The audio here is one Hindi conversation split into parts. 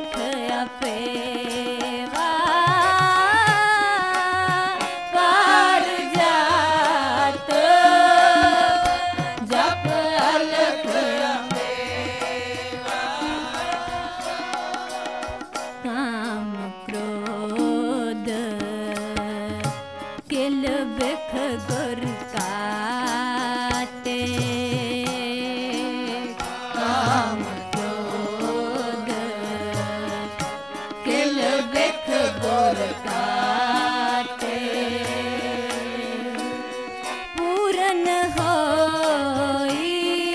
अलख अपेवा पार जात जप अलख अपेवा काम क्रोध किल बिख गुर काटे काम क्रोध किल बिख गुर काटे पूरन होई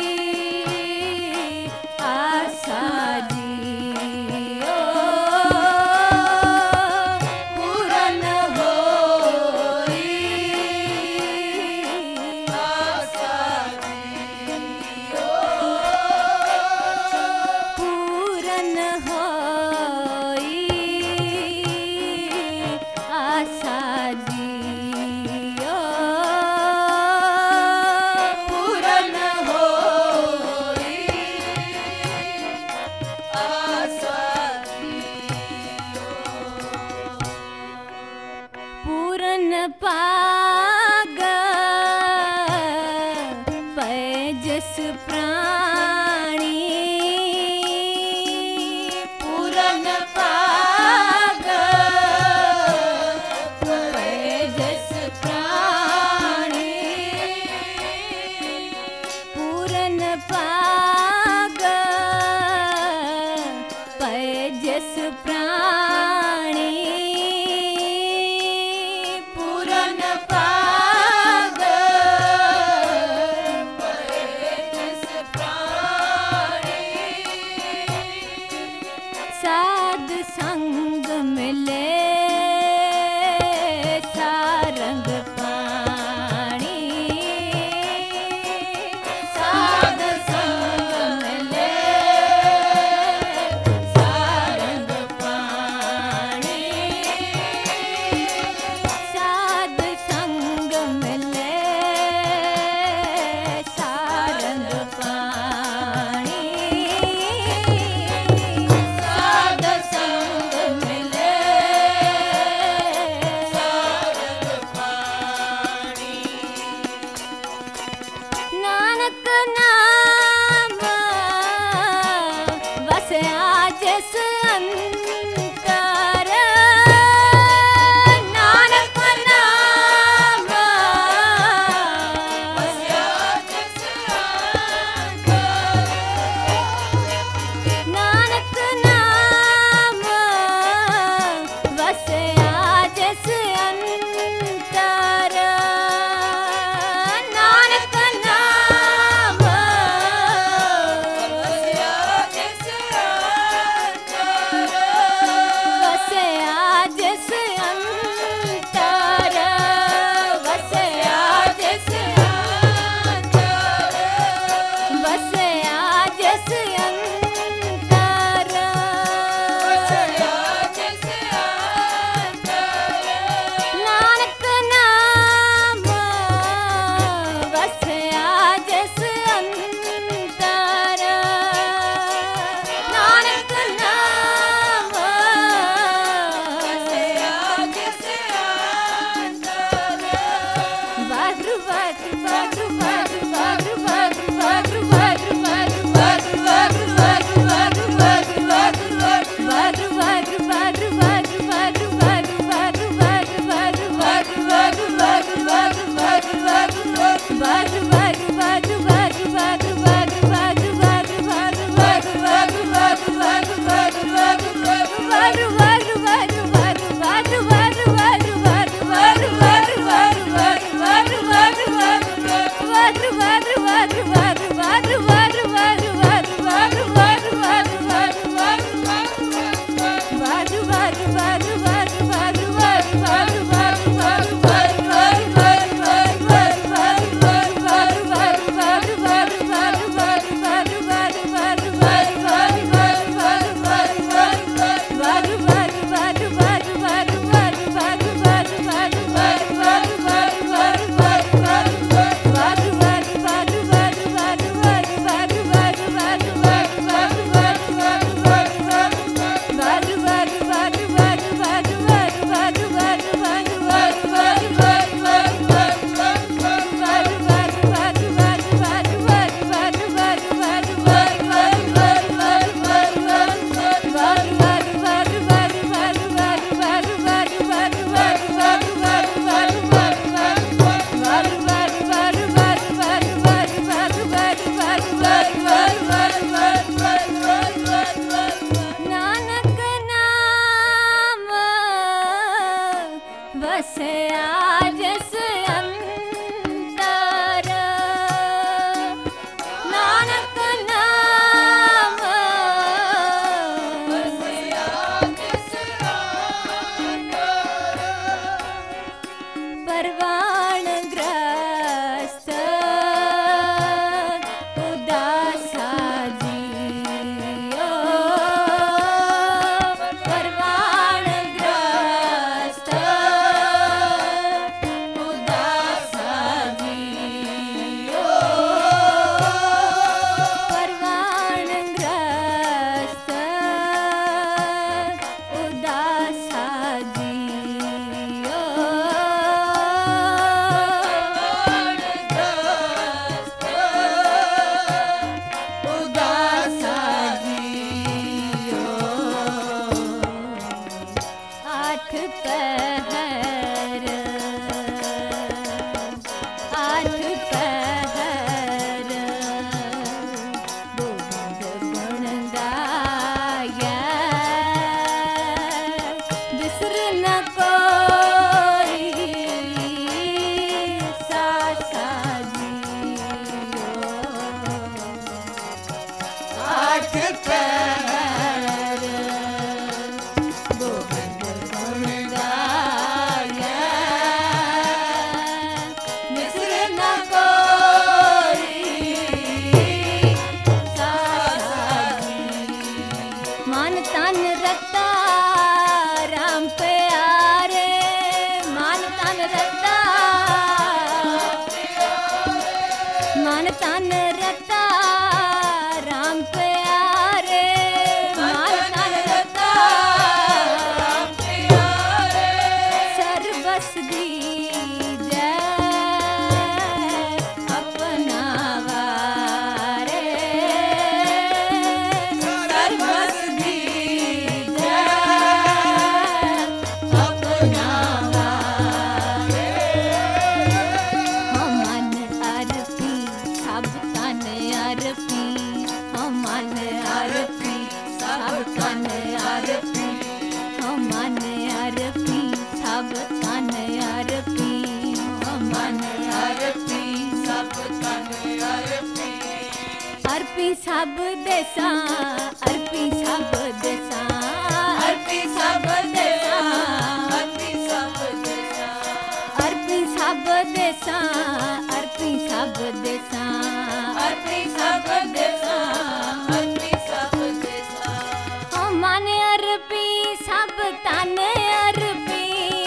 आशा जियो पूरन होई आशा जियो पूरन होई आशा जियो पूरन होई आशा पूरन पाग पैजस प्राणी पूरन पाग पैजस प्राणी पूरन पाग पैजस प्राणी पूरन पाग पैजस प्राणी साध संग मिले सारंग पाणी साध संग मिले सारंग पाणी साध संग मिले सारंग पाणी साध संग मिले सारंग पाणी नानक नाम वसया जिस अंतर नानक नाम वसया जिस अंतर नानक नाम वसया जिस अंतर नानक नाम वसया जिस अंतर बसे आजस अंतर नानक नाम बसे आजस अंतर परवान ग्रस्त उदासा जियो परवान ग्रस्त उदासा जियो परवान ग्रस्त उदासा जियो उदासा जियो आठ पहर गोविंद गुण गाया बिसर न कोई सासा जियो आठ पहर गोविंद गुण गाया बिसर न कोई सासा जियो मन तन रता राम प्यारे मन तन रता मन तन रता राम प्यारे मन तन रता राम प्यारे सर्वस दीजै अपना वारे सर्वस दीजै अपना वारे हम मन अर्पी सब तन अर्पी हम मन अर्पी सब तन अर्पी हम मन अर्पी सब तन अर्पी हम मन अर्पी सब तन अर्पी अर्पी सब देसा अर्पी सब देसा अर्पी सब देसा अर्पी सब देसा अर्पी सब देसा अर्पी सब देसा अर्पी सब देसा अर्पी सब देसा हम मन अर्पी सब तन अर्पी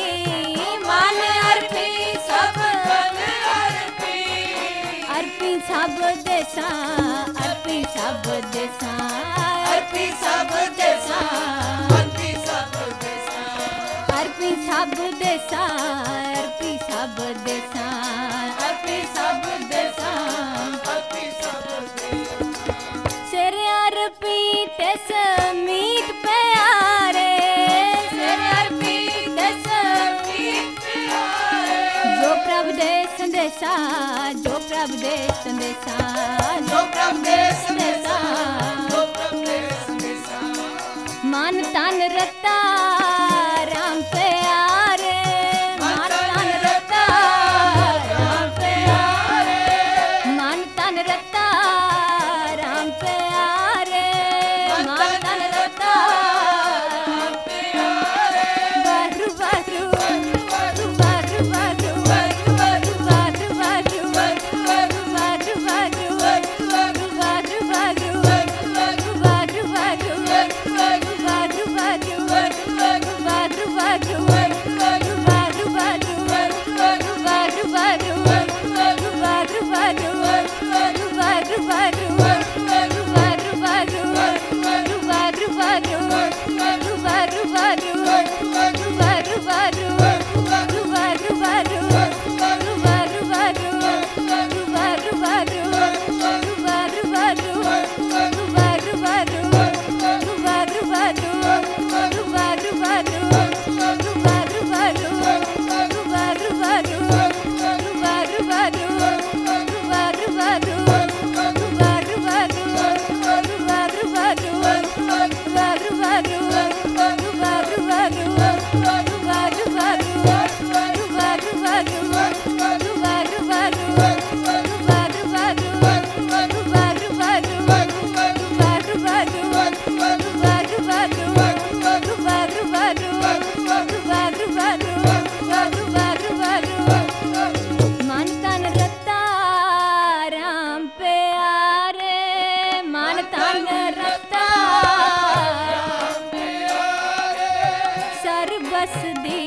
मन अर्पी सब तन अर्पी अर्पी सब देसा अर्पी सब देसा अर्पी सब देसा अर्पी सब देसा अर्पी सब देसा अर्पी सब देसा अर्पी सब देसा अर्पी सब देसा सिर अर्पी तिस मीत प्यारे सिर अर्पी तिस मीत प्यारे जो प्रभु दे संदेशा जो प्रभु दे संदेशा जो प्रभु दे संदेशा जो प्रभु दे संदेशा मन तन रता राम प्यारे मन तन रता राम प्यारे मन तन रता राम प्यारे मन तन रता राम प्यारे बारू बारू बारू बारू बारू बारू बारू बारू बारू बारू बारू बारू बारू बारू बारू बारू बारू Varu varu हंस दे